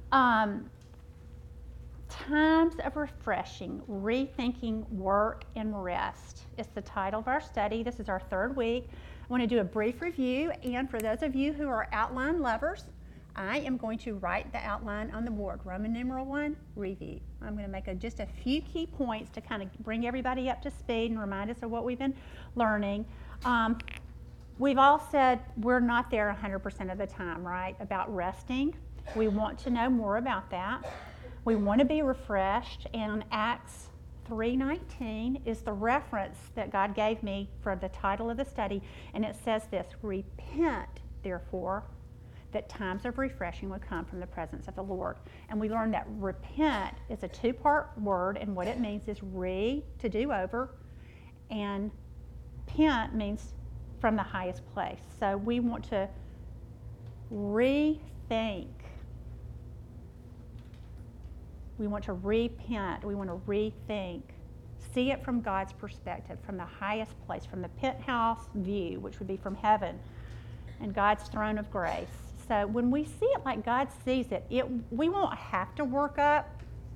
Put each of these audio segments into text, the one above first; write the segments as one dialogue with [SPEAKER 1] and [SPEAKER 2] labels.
[SPEAKER 1] Um, Times of refreshing, rethinking work and rest. It's the title of our study. This is our third week. I want to do a brief review, and for those of you who are outline lovers, I am going to write the outline on the board. Roman numeral 1, review. I'm going to make just a few key points to kind of bring everybody up to speed and remind us of what we've been learning. We've all said we're not there 100% of the time, right, about resting. We want to know more about that. We want to be refreshed, and Acts 3:19 is the reference that God gave me for the title of the study, and it says this: repent, therefore, that times of refreshing would come from the presence of the Lord. And we learned that repent is a two-part word, and what it means is to do over, and pent means from the highest place. So we want to rethink. We want to repent. We want to rethink. See it from God's perspective, from the highest place, from the penthouse view, which would be from heaven and God's throne of grace. So when we see it like God sees it, we won't have to work up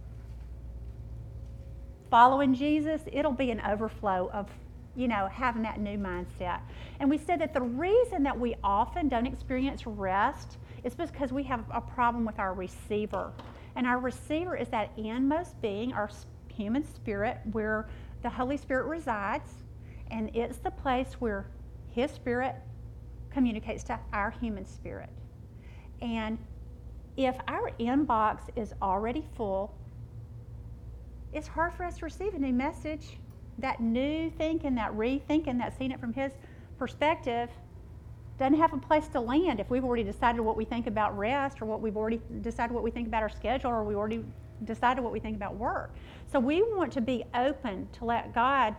[SPEAKER 1] following Jesus. It'll be an overflow of, having that new mindset. And we said that the reason that we often don't experience rest is because we have a problem with our receiver. And our receiver is that inmost being, our human spirit, where the Holy Spirit resides. And it's the place where His Spirit communicates to our human spirit. And if our inbox is already full, it's hard for us to receive a new message. That new thinking, that rethinking, that seeing it from His perspective doesn't have a place to land if we've already decided what we think about rest, or we've already decided what we think about our schedule, or we already decided what we think about work. So we want to be open to let God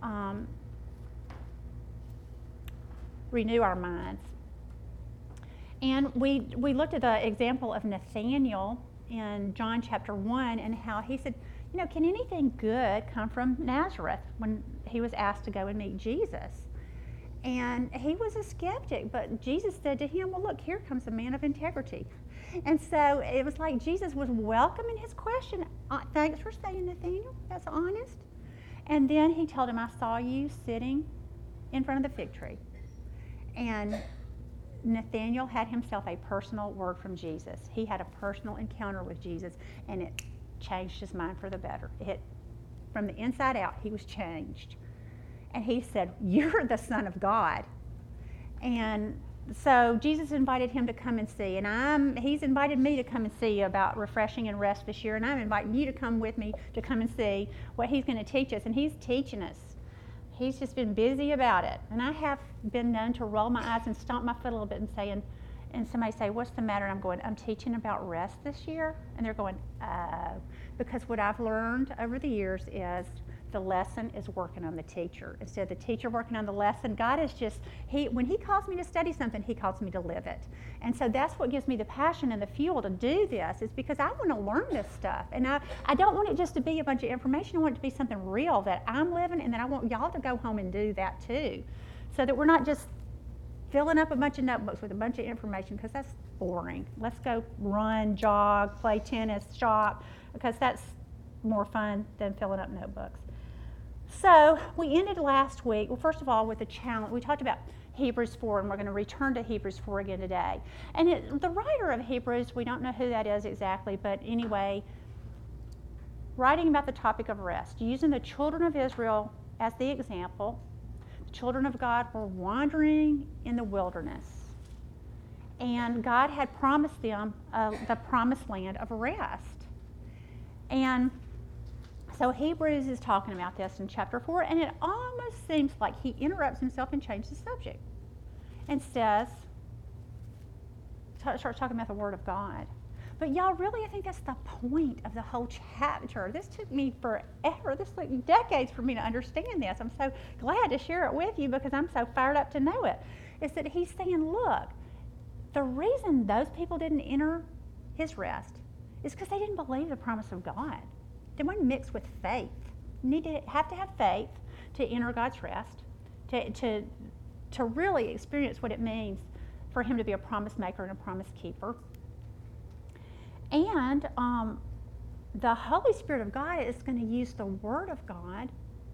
[SPEAKER 1] renew our minds. And we looked at the example of Nathaniel in John chapter 1, and how he said, can anything good come from Nazareth, when he was asked to go and meet Jesus? And he was a skeptic, but Jesus said to him, well, look, here comes a man of integrity. And so it was like Jesus was welcoming his question. Thanks for saying, Nathaniel, that's honest. And then he told him, I saw you sitting in front of the fig tree. And Nathaniel had himself a personal word from Jesus. He had a personal encounter with Jesus, and it changed his mind for the better. From the inside out, he was changed. And he said, you're the Son of God. And so Jesus invited him to come and see. And he's invited me to come and see about refreshing and rest this year. And I'm inviting you to come with me to come and see what he's going to teach us. And he's teaching us. He's just been busy about it. And I have been known to roll my eyes and stomp my foot a little bit and somebody say, what's the matter? And I'm going, I'm teaching about rest this year. And they're going, oh. Because what I've learned over the years is the lesson is working on the teacher. Instead of the teacher working on the lesson, God is just, when He calls me to study something, He calls me to live it. And so that's what gives me the passion and the fuel to do this, is because I want to learn this stuff. And I don't want it just to be a bunch of information. I want it to be something real that I'm living, and then I want y'all to go home and do that too. So that we're not just filling up a bunch of notebooks with a bunch of information, because that's boring. Let's go run, jog, play tennis, shop, because that's more fun than filling up notebooks. So we ended last week, well, first of all, with a challenge. We talked about Hebrews 4, and we're going to return to Hebrews 4 again today. And the writer of Hebrews, we don't know who that is exactly, but anyway, writing about the topic of rest, using the children of Israel as the example. The children of God were wandering in the wilderness, and God had promised them the promised land of rest. And so Hebrews is talking about this in chapter 4, and it almost seems like he interrupts himself and changes the subject and starts talking about the Word of God. But y'all, really, I think that's the point of the whole chapter. This took me forever. This took decades for me to understand this. I'm so glad to share it with you because I'm so fired up to know it. Is that he's saying, look, the reason those people didn't enter his rest is because they didn't believe the promise of God. They weren't mixed with faith. You have to have faith to enter God's rest, to really experience what it means for Him to be a promise maker and a promise keeper. And the Holy Spirit of God is going to use the Word of God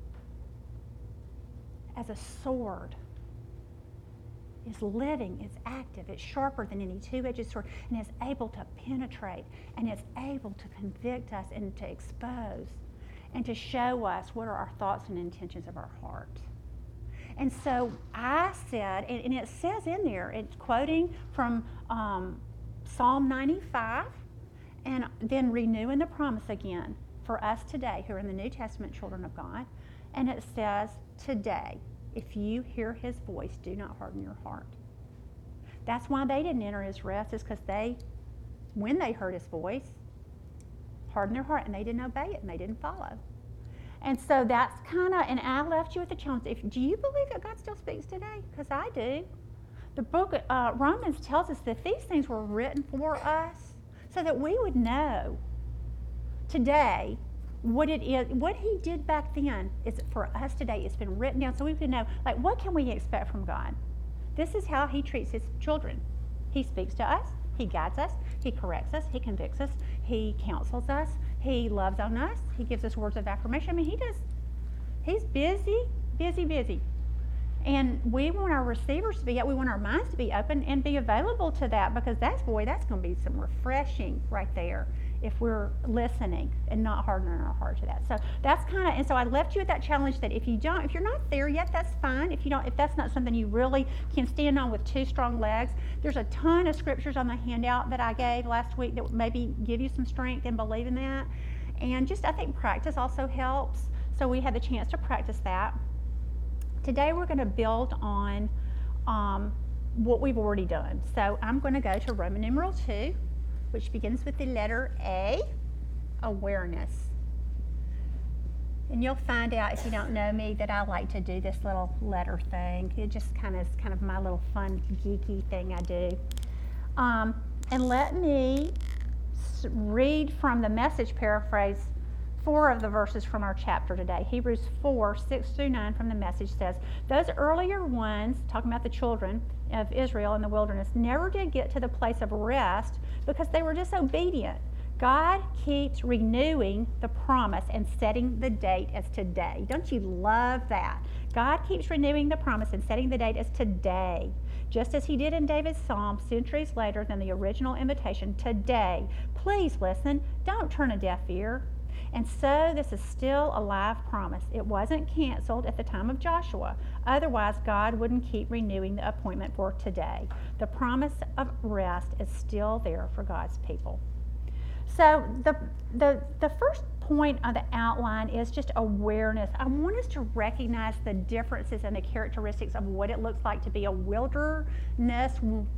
[SPEAKER 1] as a sword. It's living, it's active, it's sharper than any two-edged sword, and it's able to penetrate, and it's able to convict us and to expose and to show us what are our thoughts and intentions of our heart. And so I said, and it says in there, it's quoting from Psalm 95, and then renewing the promise again for us today who are in the New Testament children of God. And it says, today, if you hear his voice, do not harden your heart. That's why they didn't enter his rest, is because when they heard his voice, hardened their heart, and they didn't obey it, and they didn't follow. And so that's kind of, and I left you with the challenge. Do you believe that God still speaks today? Because I do. The book of Romans tells us that these things were written for us so that we would know today what it is, what he did back then is for us today. It's been written down so we can know, like, what can we expect from God? This is how he treats his children. He speaks to us, he guides us, he corrects us, he convicts us, he counsels us, he loves on us, he gives us words of affirmation. I mean, he's busy. And we want our receivers to be, we want our minds to be open and be available to that, because that's going to be some refreshing right there if we're listening and not hardening our heart to that. So that's and so I left you with that challenge that if you're not there yet, that's fine. If that's not something you really can stand on with two strong legs, there's a ton of scriptures on the handout that I gave last week that would maybe give you some strength and believe in that. And just, I think practice also helps. So we had the chance to practice that. Today we're going to build on what we've already done. So I'm going to go to Roman numeral 2, which begins with the letter A, awareness. And you'll find out, if you don't know me, that I like to do this little letter thing. It just is kind of my little fun, geeky thing I do. And let me read from the Message paraphrase 4 of the verses from our chapter today. Hebrews 4, 6 through 9 from the Message says, those earlier ones, talking about the children of Israel in the wilderness, never did get to the place of rest because they were disobedient. God keeps renewing the promise and setting the date as today. Don't you love that? God keeps renewing the promise and setting the date as today, just as he did in David's psalm centuries later than the original invitation, today. Please listen. Don't turn a deaf ear. And so this is still a live promise. It wasn't canceled at the time of Joshua. Otherwise, God wouldn't keep renewing the appointment for today. The promise of rest is still there for God's people. So the first point of the outline is just awareness. I want us to recognize the differences and the characteristics of what it looks like to be a wilderness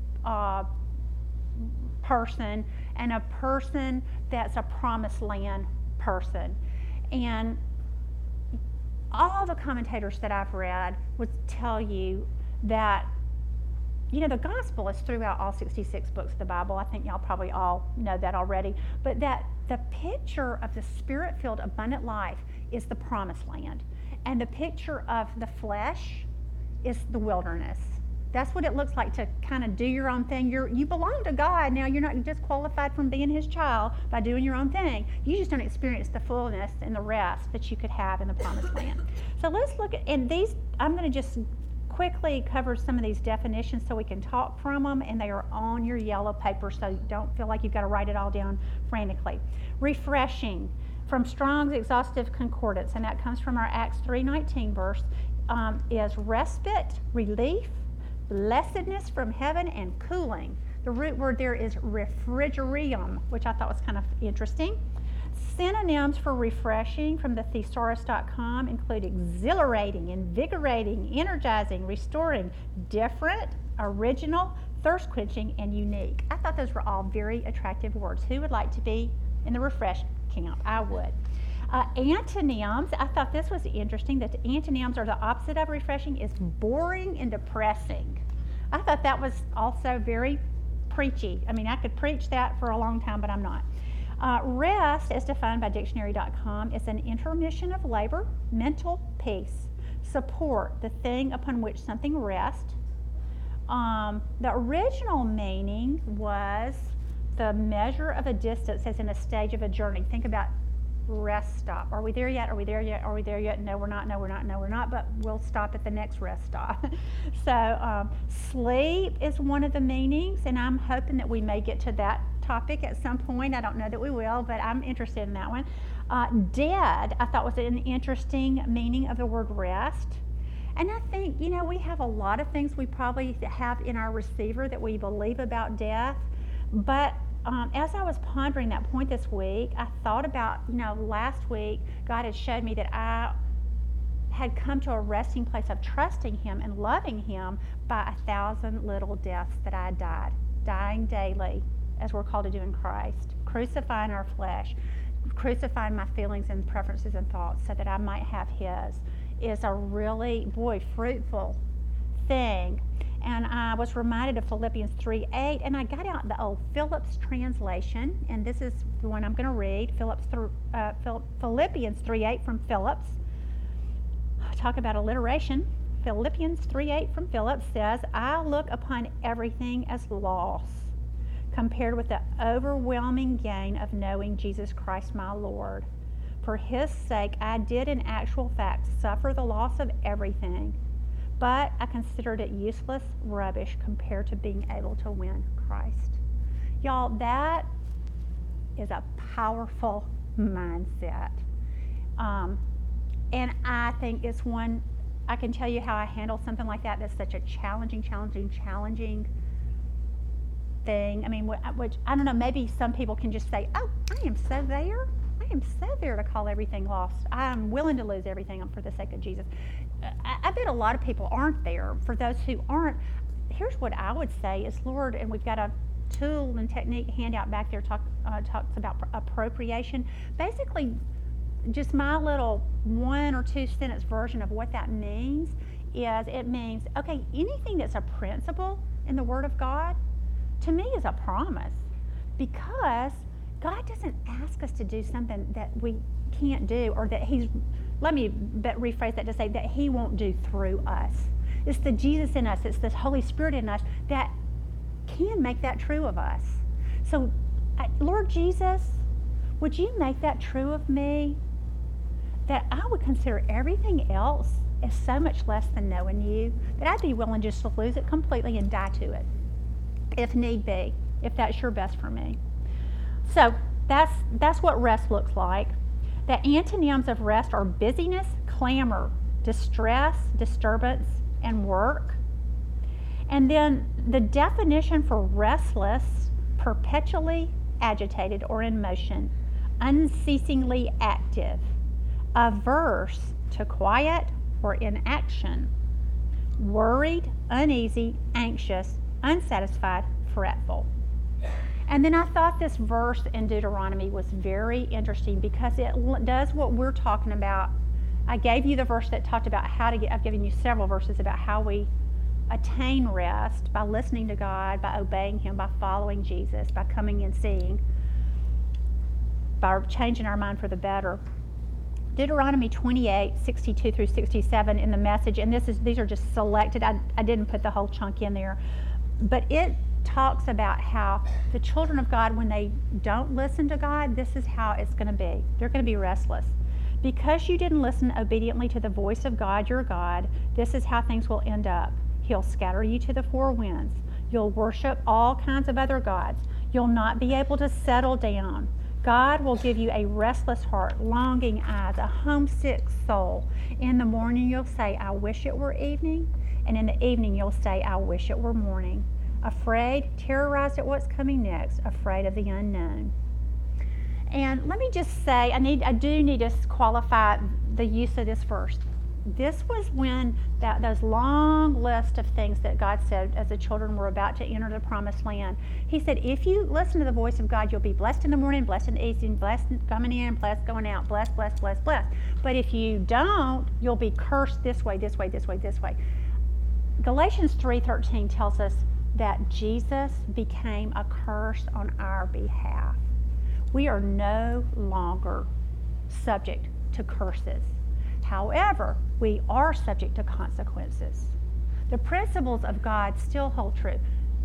[SPEAKER 1] person and a person that's a promised land person. And all the commentators that I've read would tell you that, the gospel is throughout all 66 books of the Bible. I think y'all probably all know that already. But that the picture of the spirit-filled abundant life is the promised land. And the picture of the flesh is the wilderness. That's what it looks like to kind of do your own thing. You belong to God. Now, you're not disqualified from being his child by doing your own thing. You just don't experience the fullness and the rest that you could have in the promised land. So let's look at, and these, I'm going to just quickly cover some of these definitions so we can talk from them, and they are on your yellow paper, so you don't feel like you've got to write it all down frantically. Refreshing, from Strong's Exhaustive Concordance, and that comes from our Acts 3:19 verse, is respite, relief, blessedness from heaven, and cooling. The root word there is refrigerium, which I thought was kind of interesting. Synonyms for refreshing from the thesaurus.com include exhilarating, invigorating, energizing, restoring, different, original, thirst-quenching, and unique. I thought those were all very attractive words. Who would like to be in the refresh camp? I would. Antonyms, I thought this was interesting, that the antonyms are the opposite of refreshing, is boring and depressing. I thought that was also very preachy. I mean, I could preach that for a long time, but I'm not. Rest, as defined by dictionary.com, is an intermission of labor, mental peace, support, the thing upon which something rests. The original meaning was the measure of a distance as in a stage of a journey. Think about rest stop. Are we there yet? Are we there yet? Are we there yet? No, we're not. No, we're not. No, we're not. But we'll stop at the next rest stop. So sleep is one of the meanings, and I'm hoping that we may get to that topic at some point. I don't know that we will, but I'm interested in that one. Dead, I thought was an interesting meaning of the word rest. And I think, we have a lot of things we probably have in our receiver that we believe about death. But as I was pondering that point this week, I thought about, last week, God had showed me that I had come to a resting place of trusting Him and loving Him by 1,000 little deaths that I died, dying daily, as we're called to do in Christ, crucifying our flesh, crucifying my feelings and preferences and thoughts so that I might have His, is a really, fruitful thing. And I was reminded of Philippians 3:8, and I got out the old Phillips translation, and this is the one I'm going to read, Philippians 3:8 from Phillips. Talk about alliteration. Philippians 3:8 from Phillips says, I look upon everything as loss compared with the overwhelming gain of knowing Jesus Christ my Lord. For His sake, I did in actual fact suffer the loss of everything, but I considered it useless rubbish compared to being able to win Christ. Y'all, that is a powerful mindset. And I think it's one, I can tell you how I handle something like that. That's such a challenging thing. I mean, which, I don't know, maybe some people can just say, oh, I am so there. I am so there to call everything lost. I'm willing to lose everything for the sake of Jesus. I bet a lot of people aren't there. For those who aren't, here's what I would say is, Lord, and we've got a tool and technique handout back there talks about appropriation. Basically, just my little 1 or 2 sentence version of what that means is, it means, okay, anything that's a principle in the Word of God, to me is a promise, because God doesn't ask us to do something that we can't do, or that let me rephrase that to say that He won't do through us. It's the Jesus in us, it's the Holy Spirit in us that can make that true of us. So, Lord Jesus, would You make that true of me? That I would consider everything else as so much less than knowing You, that I'd be willing just to lose it completely and die to it, if need be, if that's Your best for me. So that's what rest looks like. The antonyms of rest are busyness, clamor, distress, disturbance, and work. And then the definition for restless, perpetually agitated or in motion, unceasingly active, averse to quiet or inaction, worried, uneasy, anxious, unsatisfied, fretful. And then I thought this verse in Deuteronomy was very interesting because it does what we're talking about. I gave you the verse that talked about I've given you several verses about how we attain rest by listening to God, by obeying Him, by following Jesus, by coming and seeing, by changing our mind for the better. Deuteronomy 28:62 through 67 in the Message, and these are just selected. I didn't put the whole chunk in there, but it talks about how the children of God, when they don't listen to God, this is how it's going to be. They're going to be restless. Because you didn't listen obediently to the voice of God, your God, this is how things will end up. He'll scatter you to the four winds. You'll worship all kinds of other gods. You'll not be able to settle down. God will give you a restless heart, longing eyes, a homesick soul. In the morning you'll say, I wish it were evening. And in the evening you'll say, I wish it were morning. Afraid, terrorized at what's coming next, afraid of the unknown. And let me just say, I do need to qualify the use of this verse. This was when those long list of things that God said as the children were about to enter the promised land. He said, if you listen to the voice of God, you'll be blessed in the morning, blessed in the evening, blessed coming in, blessed going out, blessed, blessed, blessed, blessed. But if you don't, you'll be cursed this way, this way, this way, this way. Galatians 3:13 tells us that Jesus became a curse on our behalf. We are no longer subject to curses. However, we are subject to consequences. The principles of God still hold true.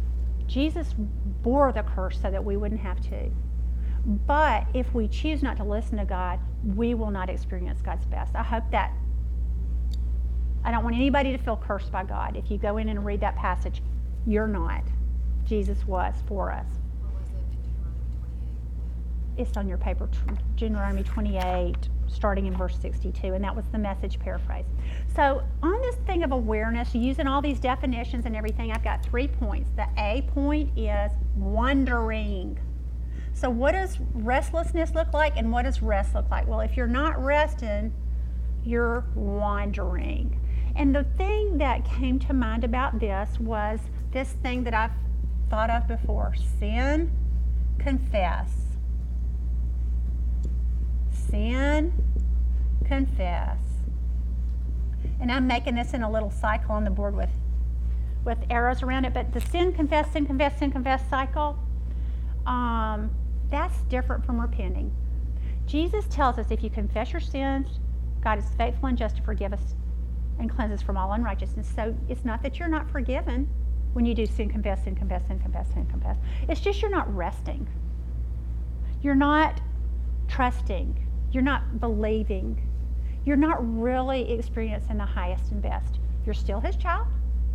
[SPEAKER 1] Jesus bore the curse so that we wouldn't have to. But if we choose not to listen to God, we will not experience God's best. I hope that, I don't want anybody to feel cursed by God. If you go in and read that passage, you're not. Jesus was for us.
[SPEAKER 2] What was it in Deuteronomy 28?
[SPEAKER 1] It's on your paper, Deuteronomy 28, starting in verse 62, and that was the Message paraphrase. So on this thing of awareness, using all these definitions and everything, I've got 3 points. The A point is wandering. So what does restlessness look like, and what does rest look like? Well, if you're not resting, you're wandering. And the thing that came to mind about this was this thing that I've thought of before: sin, confess. Sin, confess. And I'm making this in a little cycle on the board with arrows around it, but the sin, confess, sin, confess, sin, confess cycle, that's different from repenting. Jesus tells us if you confess your sins, God is faithful and just to forgive us and cleanse us from all unrighteousness. So it's not that you're not forgiven when you do sin, confess, sin, confess, sin, confess, sin, confess. It's just you're not resting. You're not trusting. You're not believing. You're not really experiencing the highest and best. You're still his child,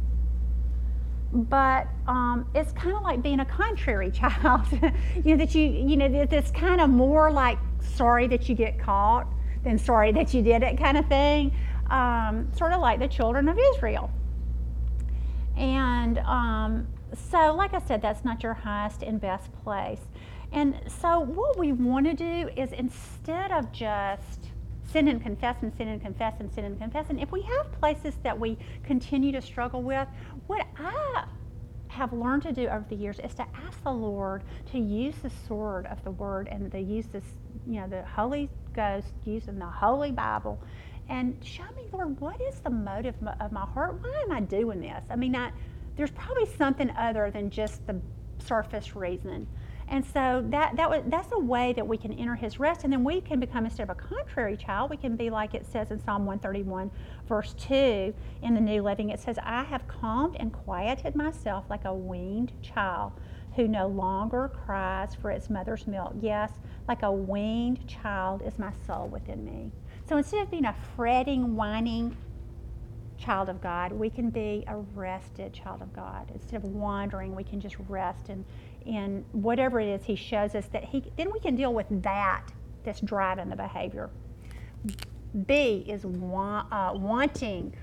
[SPEAKER 1] but it's kind of like being a contrary child. That's kind of more like sorry that you get caught than sorry that you did it kind of thing. Sort of like the children of Israel. And so, like I said, that's not your highest and best place. And so what we want to do is, instead of just sin and confess and sin and confess and sin and confess, and if we have places that we continue to struggle with, what I have learned to do over the years is to ask the Lord to use the sword of the Word and to use this, the Holy Ghost, using the Holy Bible, and show me, Lord, what is the motive of my heart? Why am I doing this? I mean, there's probably something other than just the surface reason. And so that's a way that we can enter his rest, and then we can become, instead of a contrary child, we can be like it says in Psalm 131, verse 2 in the New Living. It says, I have calmed and quieted myself like a weaned child who no longer cries for its mother's milk. Yes, like a weaned child is my soul within me. So instead of being a fretting, whining child of God, we can be a rested child of God. Instead of wandering, we can just rest in whatever it is he shows us, then we can deal with that's driving the behavior. B is wanting.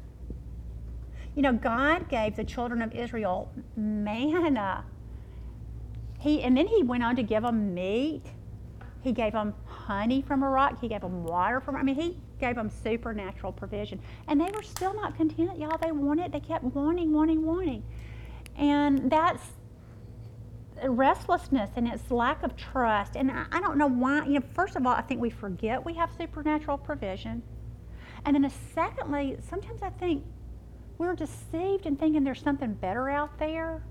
[SPEAKER 1] God gave the children of Israel manna. And then he went on to give them meat. He gave them honey from a rock. He gave them water he gave them supernatural provision. And they were still not content, y'all. They kept wanting. And that's restlessness, and it's lack of trust. And I don't know why. First of all, I think we forget we have supernatural provision. And then secondly, sometimes I think we're deceived in thinking there's something better out there.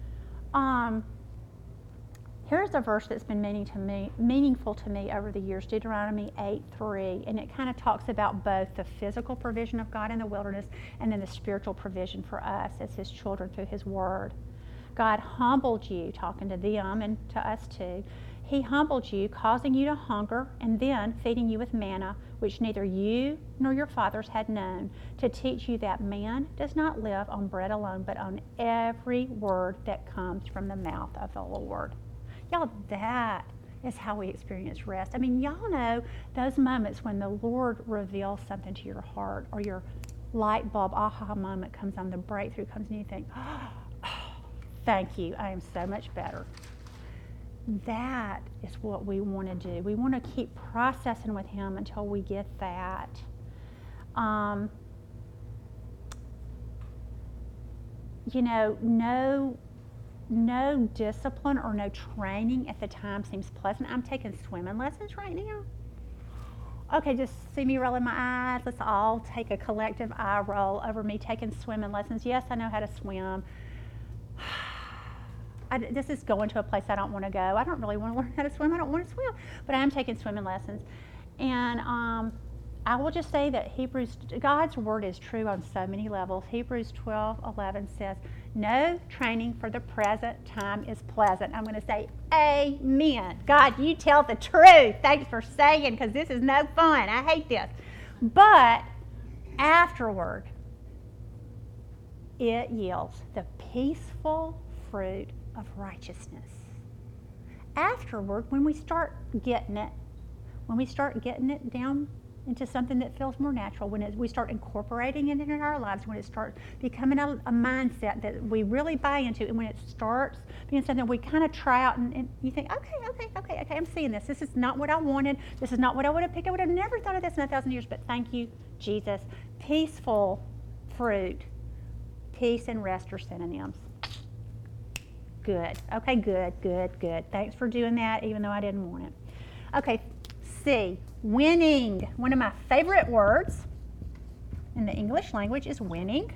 [SPEAKER 1] Here's a verse that's been meaningful to me over the years, Deuteronomy 8:3, and it kind of talks about both the physical provision of God in the wilderness and then the spiritual provision for us as his children through his word. God humbled you, talking to them and to us too. He humbled you, causing you to hunger, and then feeding you with manna, which neither you nor your fathers had known, to teach you that man does not live on bread alone, but on every word that comes from the mouth of the Lord. Y'all, that is how we experience rest. Y'all know those moments when the Lord reveals something to your heart, or your light bulb aha moment comes on, the breakthrough comes, and you think, oh, thank you, I am so much better. That is what we want to do. We want to keep processing with him until we get that. No discipline or no training at the time seems pleasant. I'm taking swimming lessons right now. Okay, just see me rolling my eyes. Let's all take a collective eye roll over me taking swimming lessons. Yes, I know how to swim. This is going to a place I don't want to go. I don't really want to learn how to swim. I don't want to swim, but I am taking swimming lessons. And I will just say that God's word is true on so many levels. Hebrews 12:11 says, no training for the present time is pleasant. I'm going to say, amen. God, you tell the truth. Thanks for saying, because this is no fun. I hate this. But afterward, it yields the peaceful fruit of righteousness. Afterward, when we start getting it down into something that feels more natural, when we start incorporating it in our lives, when it starts becoming a mindset that we really buy into, and when it starts being something we kind of try out, and you think, okay, I'm seeing this. This is not what I wanted. This is not what I would have picked. I would have never thought of this in 1,000 years, but thank you, Jesus. Peaceful fruit. Peace and rest are synonyms. Good. Okay, good. Thanks for doing that, even though I didn't want it. Okay, C, winning. One of my favorite words in the English language is winning.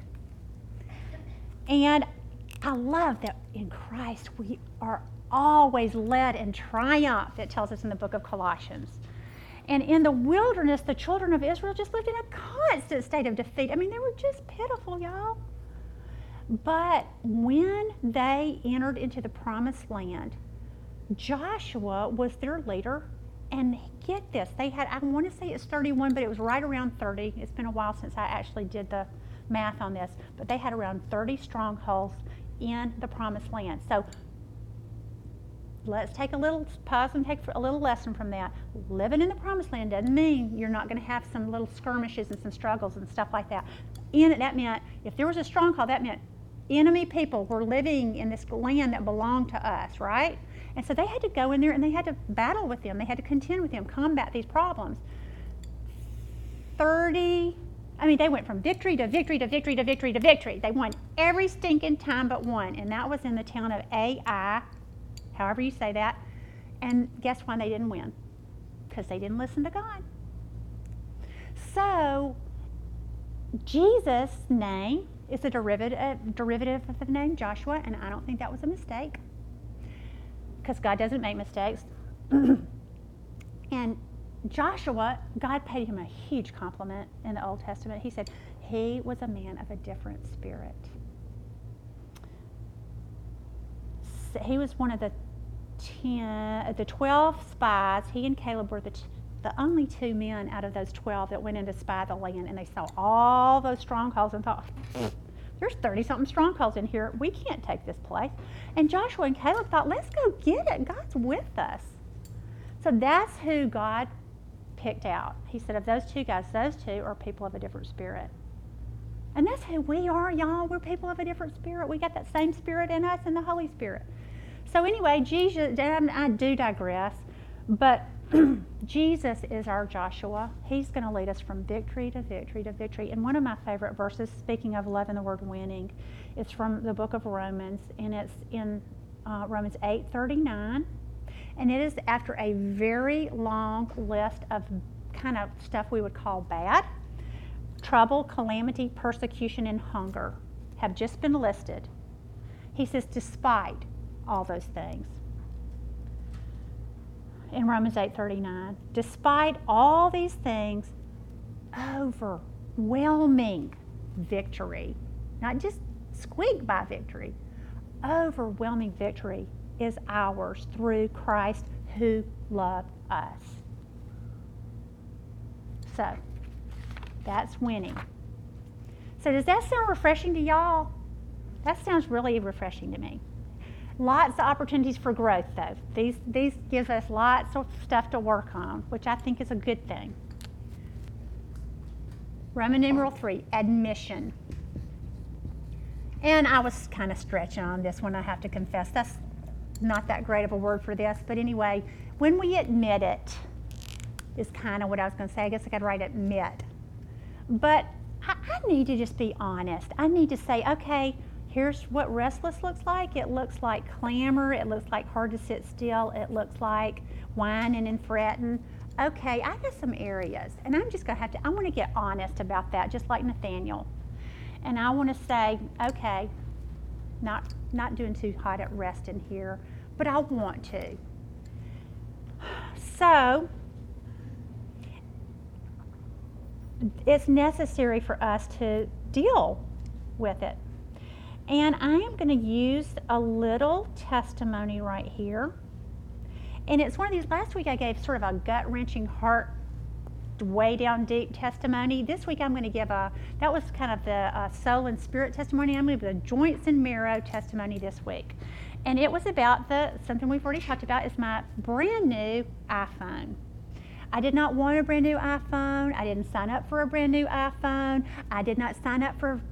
[SPEAKER 1] And I love that in Christ we are always led in triumph, it tells us in the book of Colossians. And in the wilderness, the children of Israel just lived in a constant state of defeat. I mean, they were just pitiful, y'all. But when they entered into the promised land, Joshua was their leader. And get this, they had, I want to say it's 31, but it was right around 30. It's been a while since I actually did the math on this. But they had around 30 strongholds in the promised land. So let's take a little pause and take a little lesson from that. Living in the promised land doesn't mean you're not going to have some little skirmishes and some struggles and stuff like that. That meant, if there was a stronghold, that meant enemy people were living in this land that belonged to us, right? And so they had to go in there and they had to battle with them. They had to contend with them, combat these problems. They went from victory to victory to victory to victory to victory. They won every stinking time but one, and that was in the town of Ai, however you say that. And guess why they didn't win? Because they didn't listen to God. So Jesus' name is a derivative of the name Joshua, and I don't think that was a mistake, because God doesn't make mistakes. And Joshua, God paid him a huge compliment in the Old Testament. He said he was a man of a different spirit. So he was one of the 12 spies. He and Caleb were the only two men out of those 12 that went in to spy the land, and they saw all those strongholds and thought, there's 30-something strongholds in here. We can't take this place. And Joshua and Caleb thought, let's go get it. God's with us. So that's who God picked out. He said, of those two guys, those two are people of a different spirit. And that's who we are, y'all. We're people of a different spirit. We got that same spirit in us and the Holy Spirit. So anyway, Jesus, I do digress, but Jesus is our Joshua. He's going to lead us from victory to victory to victory. And one of my favorite verses, speaking of love and the word winning, is from the book of Romans, and it's in Romans 8:39. And it is after a very long list of kind of stuff we would call bad. Trouble, calamity, persecution, and hunger have just been listed. He says, despite all those things. In Romans 8:39, despite all these things, overwhelming victory, not just squeak by victory, overwhelming victory is ours through Christ who loved us. So, that's winning. So does that sound refreshing to y'all? That sounds really refreshing to me. Lots of opportunities for growth, though. These give us lots of stuff to work on, which I think is a good thing. Roman numeral 3, admission. And I was kind of stretching on this one, I have to confess. That's not that great of a word for this, but anyway, when we admit it is kind of what I was going to say. I guess I could write admit. But I need to just be honest. I need to say, okay, here's what restless looks like. It looks like clamor. It looks like hard to sit still. It looks like whining and fretting. Okay, I got some areas, and I'm just going to I want to get honest about that, just like Nathaniel. And I want to say, okay, not doing too hot at resting here, but I want to. So, it's necessary for us to deal with it. And I am going to use a little testimony right here. And it's one of these, last week I gave sort of a gut-wrenching, heart way down deep testimony. This week I'm going to give that was kind of the soul and spirit testimony. I'm going to give the joints and marrow testimony this week. And it was about something we've already talked about, is my brand new iPhone. I did not want a brand new iPhone. I didn't sign up for a brand new iPhone. I did not sign up for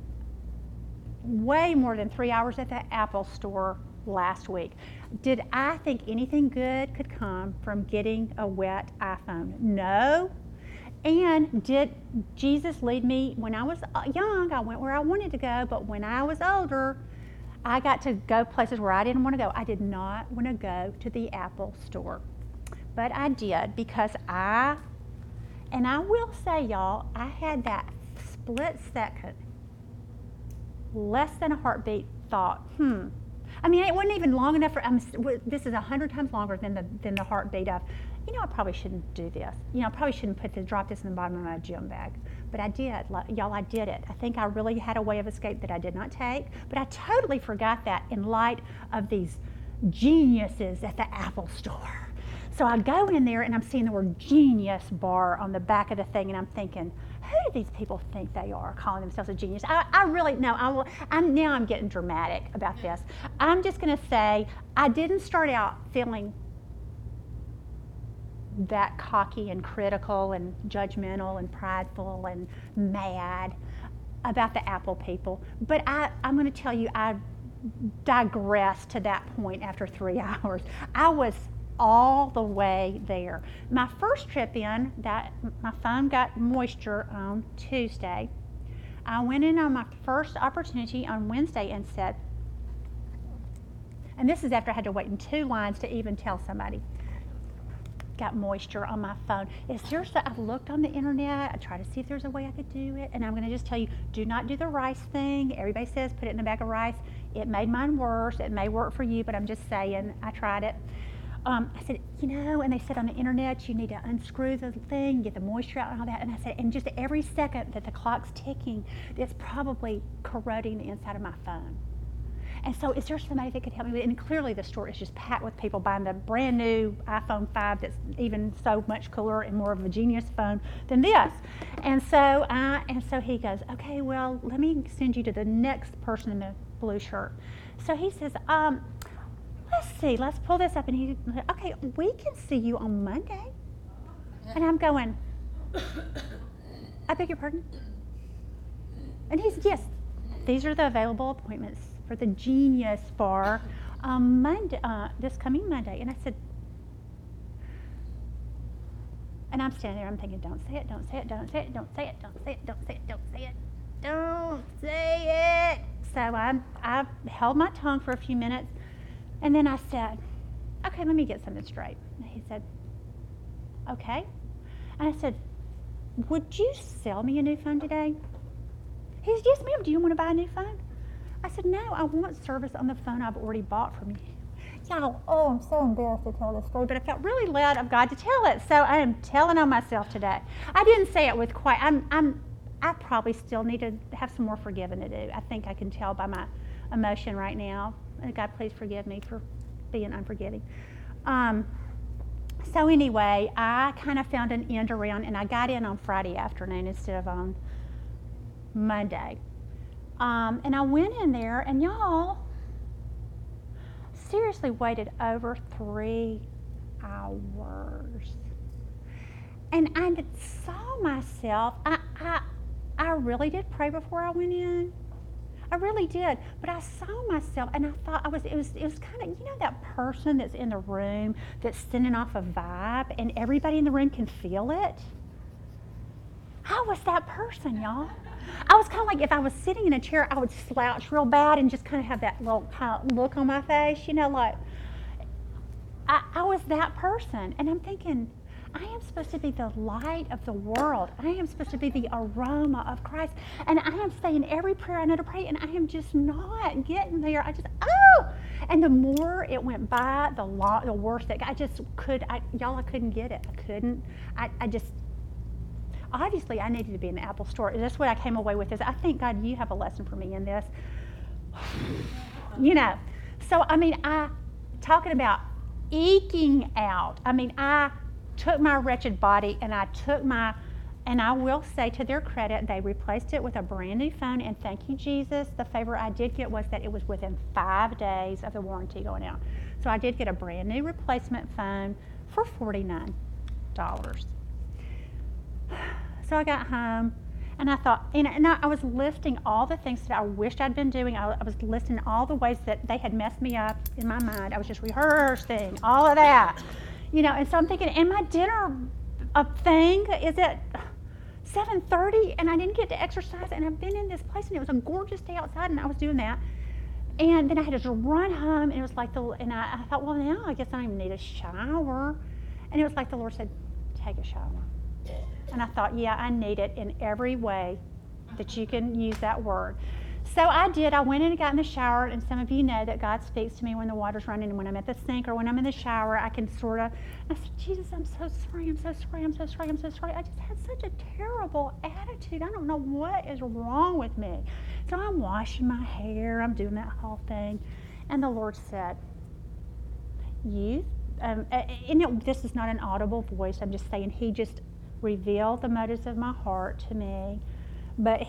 [SPEAKER 1] way more than 3 hours at the Apple store last week. Did I think anything good could come from getting a wet iPhone? No. And did Jesus lead me? When I was young, I went where I wanted to go, but when I was older, I got to go places where I didn't want to go. I did not want to go to the Apple store, but I did, because and I will say, y'all, I had that split second, less than a heartbeat thought, I mean, it wasn't even long enough this is 100 times longer than the heartbeat of, I probably shouldn't do this. I probably shouldn't drop this in the bottom of my gym bag. But I did, y'all, I did it. I think I really had a way of escape that I did not take, but I totally forgot that in light of these geniuses at the Apple store. So I go in there and I'm seeing the word genius bar on the back of the thing, and I'm thinking, who do these people think they are, calling themselves a genius? I really, no, I'm getting dramatic about this. I'm just going to say, I didn't start out feeling that cocky and critical and judgmental and prideful and mad about the Apple people. But I'm going to tell you, I digressed to that point after 3 hours. I was all the way there. My first trip in, my phone got moisture on Tuesday. I went in on my first opportunity on Wednesday and said, and this is after I had to wait in 2 lines to even tell somebody, got moisture on my phone. I've looked on the internet. I tried to see if there's a way I could do it. And I'm going to just tell you, do not do the rice thing. Everybody says put it in a bag of rice. It made mine worse. It may work for you, but I'm just saying, I tried it. I said, and they said on the internet, you need to unscrew the thing, get the moisture out and all that. And I said, and just every second that the clock's ticking, it's probably corroding the inside of my phone. And so is there somebody that could help me with it? And clearly the store is just packed with people buying the brand new iPhone 5 that's even so much cooler and more of a genius phone than this. And so he goes, okay, well, let me send you to the next person in the blue shirt. So he says, let's pull this up. And he said, okay, we can see you on Monday. And I'm going, I beg your pardon? And he said, yes, these are the available appointments for the Genius Bar Monday, this coming Monday. And I said, and I'm standing there, I'm thinking, don't say it, don't say it, don't say it, don't say it, don't say it, don't say it, don't say it, don't say it. So I held my tongue for a few minutes, and then I said, okay, let me get something straight. And he said, okay. And I said, would you sell me a new phone today? He said, yes, ma'am, do you want to buy a new phone? I said, no, I want service on the phone I've already bought from you. Y'all, I'm so embarrassed to tell this story, but I felt really led of God to tell it, so I am telling on myself today. I didn't say it with quite, I probably still need to have some more forgiving to do. I think I can tell by my emotion right now. God, please forgive me for being unforgiving. So anyway, I kind of found an end around, and I got in on Friday afternoon instead of on Monday. And I went in there, and y'all, seriously waited over 3 hours. And I saw myself, I really did pray before I went in. I really did. But I saw myself, and I thought it was kind of, that person that's in the room that's sending off a vibe, and everybody in the room can feel it. I was that person, y'all. I was kind of like, if I was sitting in a chair, I would slouch real bad and just kind of have that little look on my face, like, I was that person. And I'm thinking, I am supposed to be the light of the world. I am supposed to be the aroma of Christ. And I am saying every prayer I know to pray, and I am just not getting there. And the more it went by, the worse that I couldn't get it. I couldn't. obviously I needed to be in the Apple store. That's what I came away with, is I think, God, you have a lesson for me in this. You know, so I mean, talking about eking out. I mean, I took my wretched body and I will say, to their credit, they replaced it with a brand new phone, and thank you, Jesus. The favor I did get was that it was within 5 days of the warranty going out. So I did get a brand new replacement phone for $49. So I got home, and I thought, and I was listing all the things that I wished I'd been doing. I was listing all the ways that they had messed me up in my mind. I was just rehearsing all of that, and so I'm thinking, and my dinner thing is at 7:30, and I didn't get to exercise, and I've been in this place, and it was a gorgeous day outside, and I was doing that. And then I had to just run home, and it was like and I thought, well, now I guess I don't even need a shower. And it was like the Lord said, take a shower. And I thought, yeah, I need it in every way that you can use that word. So I did. I went in and got in the shower, and some of you know that God speaks to me when the water's running, and when I'm at the sink or when I'm in the shower, I can sort of, I said, Jesus, I'm so sorry, I'm so sorry, I'm so sorry, I'm so sorry. I just had such a terrible attitude. I don't know what is wrong with me. So I'm washing my hair, I'm doing that whole thing, and the Lord said, this is not an audible voice, I'm just saying, He just revealed the motives of my heart to me, but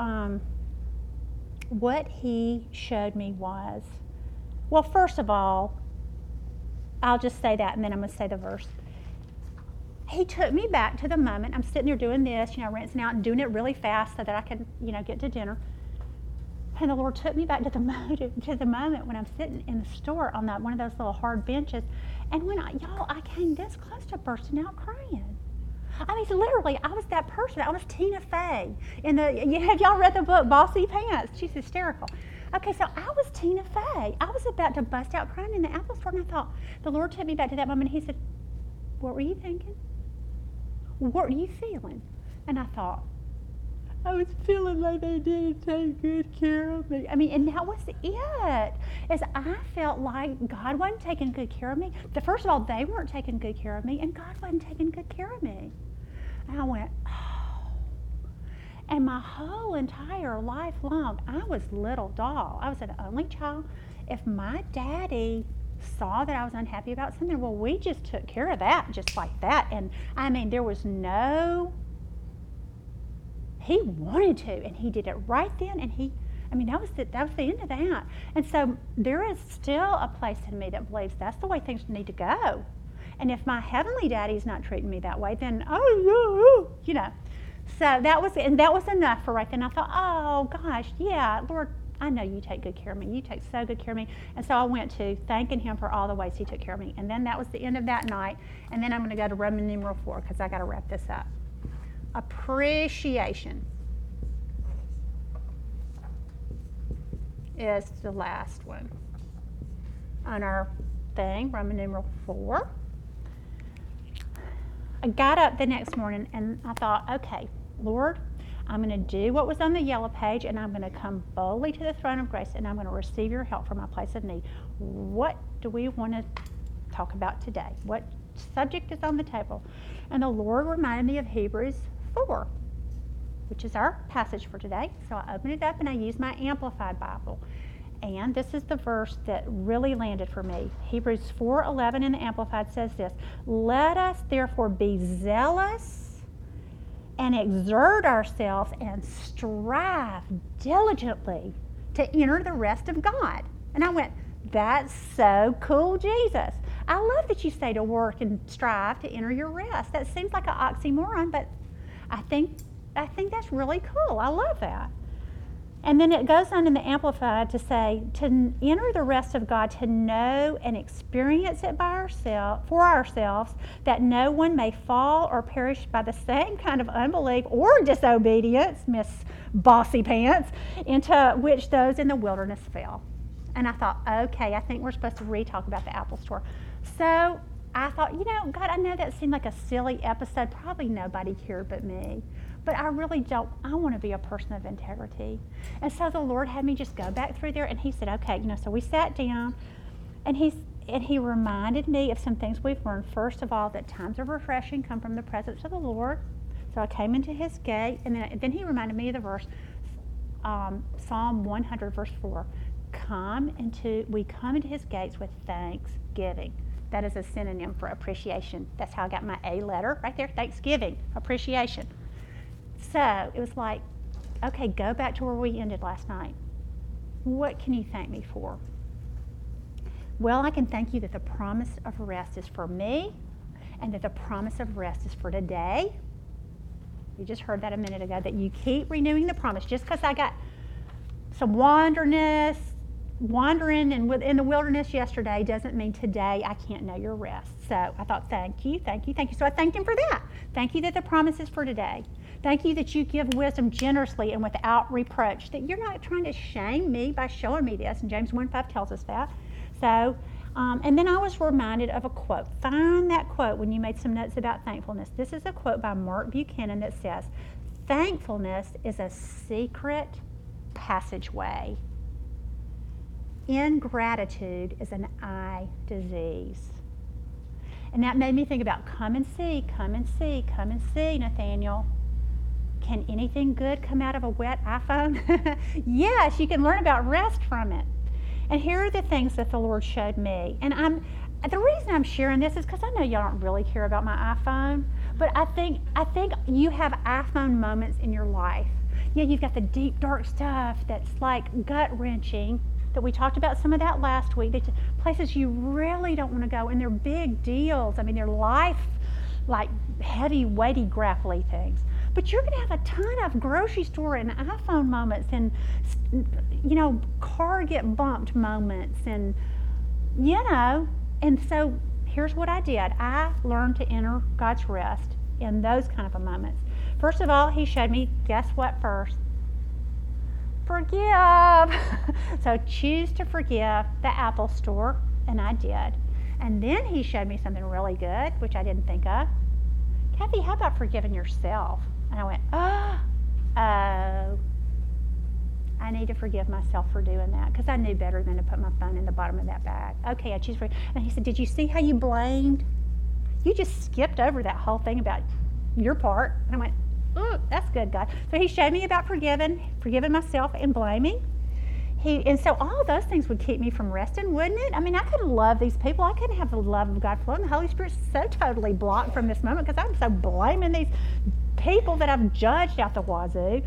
[SPEAKER 1] what He showed me was, well, first of all, I'll just say that, and then I'm going to say the verse. He took me back to the moment. I'm sitting there doing this, rinsing out and doing it really fast so that I could, get to dinner. And the Lord took me back to the moment when I'm sitting in the store on one of those little hard benches. And when I came this close to bursting out crying. I mean, literally, I was that person. I was Tina Fey. Have y'all read the book Bossy Pants? She's hysterical. Okay, so I was Tina Fey. I was about to bust out crying in the Apple store, and I thought, the Lord took me back to that moment. He said, what were you thinking? What were you feeling? And I thought, I was feeling like they didn't take good care of me. I mean, and that was it. As I felt like God wasn't taking good care of me. First of all, they weren't taking good care of me, and God wasn't taking good care of me. And I went, oh. And my whole entire life long, I was little doll. I was an only child. If my daddy saw that I was unhappy about something, well, we just took care of that just like that. And I mean, there was He wanted to, and He did it right then, and that was the end of that. And so there is still a place in me that believes that's the way things need to go. And if my heavenly daddy's not treating me that way, then So that was enough for right then. I thought, oh gosh, yeah, Lord, I know you take good care of me. You take so good care of me. And so I went to thanking Him for all the ways He took care of me. And then that was the end of that night. And then I'm going to go to Roman numeral 4 because I got to wrap this up. Appreciation is the last one on our thing, Roman numeral 4. I got up the next morning and I thought, okay, Lord, I'm going to do what was on the yellow page, and I'm going to come boldly to the throne of grace, and I'm going to receive your help from my place of need. What do we want to talk about today? What subject is on the table? And the Lord reminded me of Hebrews 4, which is our passage for today. So I opened it up and I used my Amplified Bible. And this is the verse that really landed for me. Hebrews 4:11 in the Amplified says this: let us therefore be zealous and exert ourselves and strive diligently to enter the rest of God. And I went, that's so cool, Jesus. I love that you say to work and strive to enter your rest. That seems like an oxymoron, but I think that's really cool. I love that. And then it goes on in the Amplified to say, to enter the rest of God, to know and experience it for ourselves, that no one may fall or perish by the same kind of unbelief or disobedience, Miss Bossy Pants, into which those in the wilderness fell. And I thought, okay, I think we're supposed to re-talk about the Apple Store. So I thought, God, I know that seemed like a silly episode. Probably nobody cared but me. But I really don't. I want to be a person of integrity. And so the Lord had me just go back through there, and He said, okay, so we sat down, and He reminded me of some things we've learned. First of all, that times of refreshing come from the presence of the Lord. So I came into his gate, and then he reminded me of the verse, Psalm 100, verse 4. We come into his gates with thanksgiving. That is a synonym for appreciation. That's how I got my A letter right there, thanksgiving, appreciation. So it was like, okay, go back to where we ended last night. What can you thank me for? Well, I can thank you that the promise of rest is for me and that the promise of rest is for today. You just heard that a minute ago, that you keep renewing the promise. Just because I got some wandering in the wilderness yesterday doesn't mean today I can't know your rest. So I thought, thank you. So I thanked him for that. Thank you that the promise is for today. Thank you that you give wisdom generously and without reproach, that you're not trying to shame me by showing me this, and James 1:5 tells us that. So, and then I was reminded of a quote. Find that quote when you made some notes about thankfulness. This is a quote by Mark Buchanan that says, thankfulness is a secret passageway. Ingratitude is an eye disease. And that made me think about come and see, Nathaniel. Can anything good come out of a wet iPhone? Yes, you can learn about rest from it. And here are the things that the Lord showed me. And the reason I'm sharing this is because I know y'all don't really care about my iPhone, but I think you have iPhone moments in your life. Yeah, you've got the deep, dark stuff that's like gut-wrenching, that we talked about some of that last week. Places you really don't want to go, and they're big deals. I mean, they're life, like heavy, weighty, grapply things. But you're going to have a ton of grocery store and iPhone moments, and car get bumped moments, and and so here's what I did. I learned to enter God's rest in those kind of moments. First of all, he showed me, guess what first? Forgive. So choose to forgive the Apple Store, and I did. And then he showed me something really good, which I didn't think of. Kathy, how about forgiving yourself? And I went, I need to forgive myself for doing that, because I knew better than to put my phone in the bottom of that bag. Okay, I choose for. And he said, did you see how you blamed? You just skipped over that whole thing about your part. And I went, that's good, God. So he showed me about forgiving myself and blaming. And so all of those things would keep me from resting, wouldn't it? I mean, I couldn't love these people. I couldn't have the love of God flowing. The Holy Spirit's so totally blocked from this moment because I'm so blaming these people that I've judged out the wazoo.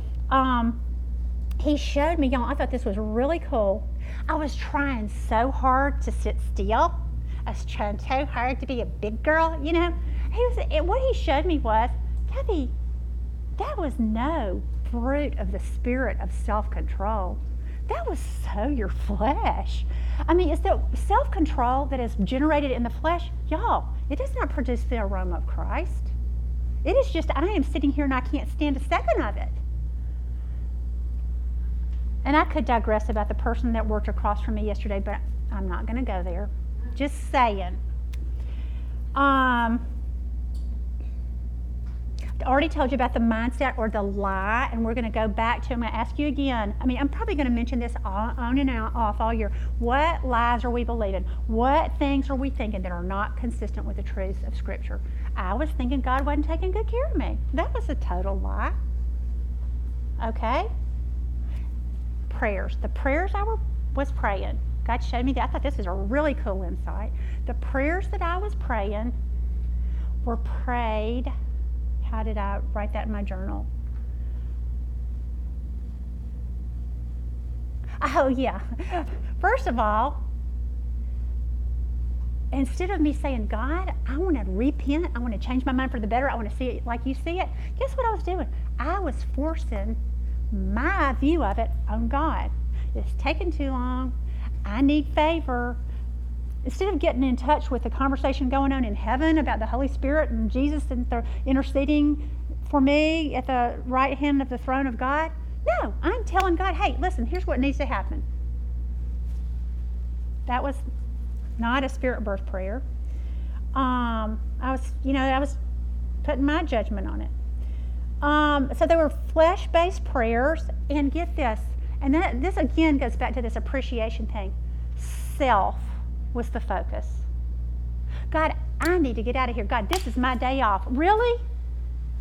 [SPEAKER 1] He showed me, y'all, I thought this was really cool. I was trying so hard to sit still. I was trying so hard to be a big girl, What he showed me was, Kathy, that was no fruit of the spirit of self-control. That was so your flesh. I mean, it's the self-control that is generated in the flesh. Y'all, it does not produce the aroma of Christ. It is just, I am sitting here and I can't stand a second of it. And I could digress about the person that worked across from me yesterday, but I'm not going to go there. Just saying. I already told you about the mindset or the lie, and we're going to go back to, I'm going to ask you again. I mean, I'm probably going to mention this on and off all year. What lies are we believing? What things are we thinking that are not consistent with the truths of Scripture? I was thinking God wasn't taking good care of me. That was a total lie. Okay? Prayers. The prayers I was praying, God showed me that. I thought this is a really cool insight. The prayers that I was praying were prayed. How did I write that in my journal? Oh, yeah. First of all, instead of me saying, God, I want to repent, I want to change my mind for the better, I want to see it like you see it, guess what I was doing? I was forcing my view of it on God. It's taking too long. I need favor. Instead of getting in touch with the conversation going on in heaven about the Holy Spirit and Jesus and interceding for me at the right hand of the throne of God, no, I'm telling God, hey, listen, here's what needs to happen. That was not a spirit birth prayer. I was putting my judgment on it. So they were flesh-based prayers, and get this, and this again goes back to this appreciation thing. Self was the focus. God, I need to get out of here. God, this is my day off. Really?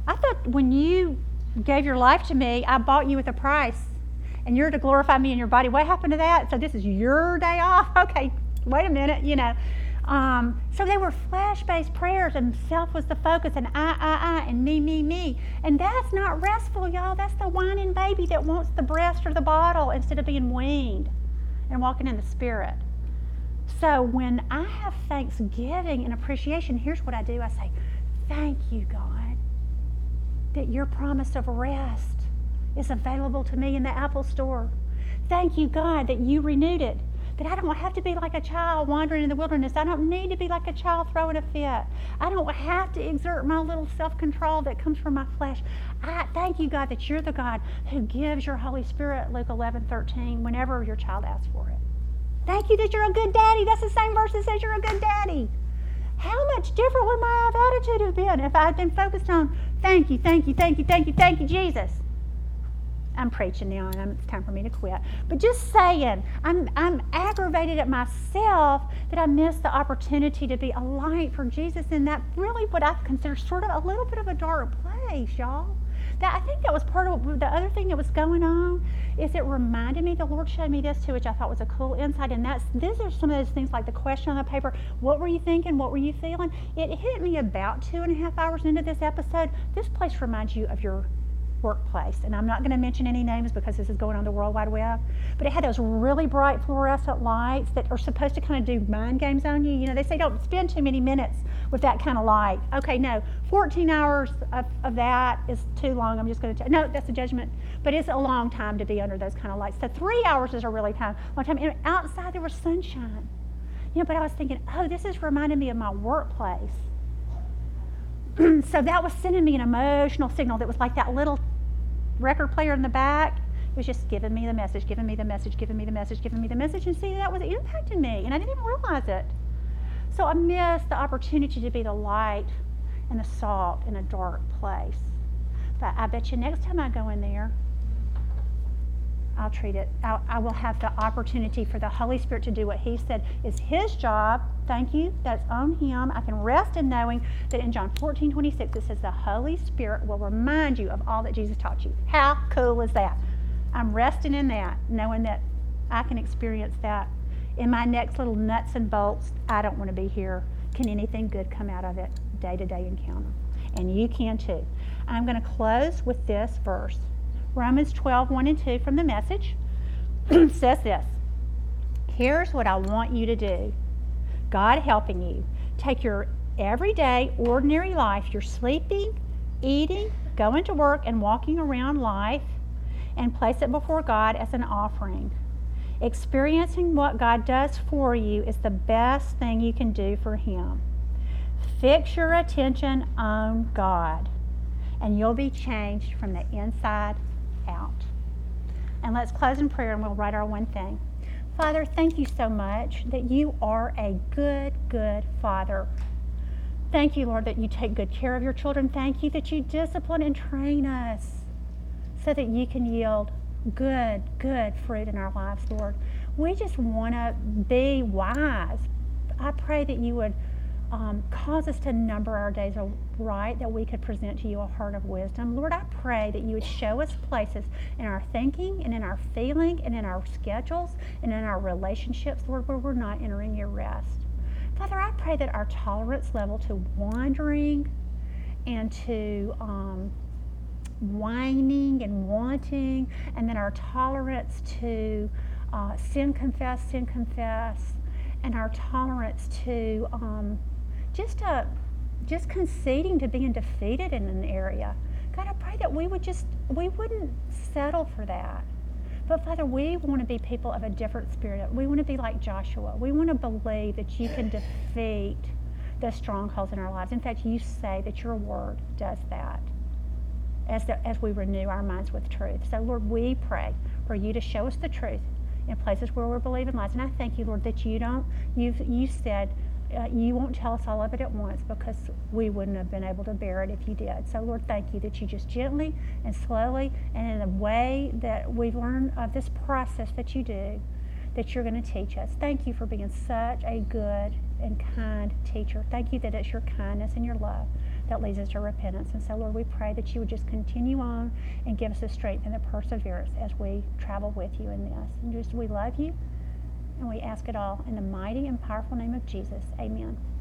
[SPEAKER 1] I thought when you gave your life to me, I bought you with a price. And you're to glorify me in your body. What happened to that? So this is your day off? Okay, wait a minute, So they were flesh-based prayers, and self was the focus, and I, and me. And that's not restful, y'all. That's the whining baby that wants the breast or the bottle instead of being weaned and walking in the Spirit. So when I have thanksgiving and appreciation, here's what I do. I say, thank you, God, that your promise of rest is available to me in the Apple Store. Thank you, God, that you renewed it. That I don't have to be like a child wandering in the wilderness. I don't need to be like a child throwing a fit. I don't have to exert my little self-control that comes from my flesh. I thank you, God, that you're the God who gives your Holy Spirit, Luke 11:13, whenever your child asks for it. Thank you that you're a good daddy. That's the same verse that says you're a good daddy. How much different would my attitude have been if I had been focused on thank you, Jesus? I'm preaching now, and it's time for me to quit. But just saying, I'm aggravated at myself that I missed the opportunity to be a light for Jesus in that really what I consider sort of a little bit of a dark place, y'all. I think that was part of the other thing that was going on is it reminded me, the Lord showed me this too, which I thought was a cool insight, and these are some of those things like the question on the paper, what were you thinking, what were you feeling? It hit me about 2.5 hours into this episode. This place reminds you of your workplace, and I'm not going to mention any names because this is going on the World Wide Web, but it had those really bright fluorescent lights that are supposed to kind of do mind games on you. They say don't spend too many minutes with that kind of light. Okay, no, 14 hours of that is too long. I'm just going to no, that's a judgment, but it's a long time to be under those kind of lights. So 3 hours is a really long time. And outside there was sunshine, but I was thinking, oh, this is reminding me of my workplace. So that was sending me an emotional signal that was like that little record player in the back. It was just giving me the message, and see, that was impacting me, and I didn't even realize it. So I missed the opportunity to be the light and the salt in a dark place. But I bet you next time I go in there, I'll treat it. I will have the opportunity for the Holy Spirit to do what He said is His job. Thank you. That's on Him. I can rest in knowing that in John 14:26 it says the Holy Spirit will remind you of all that Jesus taught you. How cool is that? I'm resting in that, knowing that I can experience that in my next little nuts and bolts. I don't want to be here. Can anything good come out of it? Day-to-day encounter. And you can too. I'm going to close with this verse. Romans 12:1-2 from the Message says this. Here's what I want you to do. God helping you. Take your everyday, ordinary life, your sleeping, eating, going to work, and walking around life, and place it before God as an offering. Experiencing what God does for you is the best thing you can do for Him. Fix your attention on God, and you'll be changed from the inside out. And let's close in prayer, and we'll write our one thing. Father, thank you so much that you are a good, good Father. Thank you, Lord, that you take good care of your children. Thank you that you discipline and train us so that you can yield good, good fruit in our lives, Lord. We just want to be wise. I pray that you would cause us to number our days right, that we could present to you a heart of wisdom. Lord, I pray that you would show us places in our thinking and in our feeling and in our schedules and in our relationships, Lord, where we're not entering your rest. Father, I pray that our tolerance level to wandering and to whining and wanting, and then our tolerance to sin confess, and our tolerance to just conceding to being defeated in an area. God, I pray that we wouldn't settle for that. But Father, we want to be people of a different spirit. We want to be like Joshua. We want to believe that you can defeat the strongholds in our lives. In fact, you say that your word does that as we renew our minds with truth. So Lord, we pray for you to show us the truth in places where we're believing lies. And I thank you, Lord, that you said you won't tell us all of it at once, because we wouldn't have been able to bear it if you did. So Lord, thank you that you just gently and slowly and in a way that we learn of this process that you do, that you're going to teach us. Thank you for being such a good and kind teacher. Thank you that it's your kindness and your love that leads us to repentance. And so, Lord, we pray that you would just continue on and give us the strength and the perseverance as we travel with you in this. And just, we love you, and we ask it all in the mighty and powerful name of Jesus. Amen.